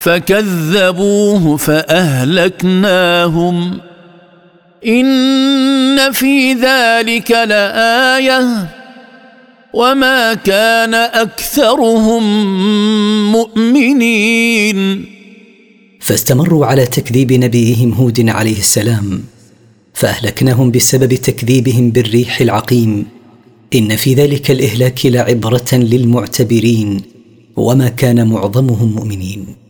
فكذبوه فأهلكناهم إن في ذلك لآية وما كان أكثرهم مؤمنين. فاستمروا على تكذيب نبيهم هود عليه السلام فأهلكناهم بسبب تكذيبهم بالريح العقيم. إن في ذلك الإهلاك لعبرة للمعتبرين وما كان معظمهم مؤمنين.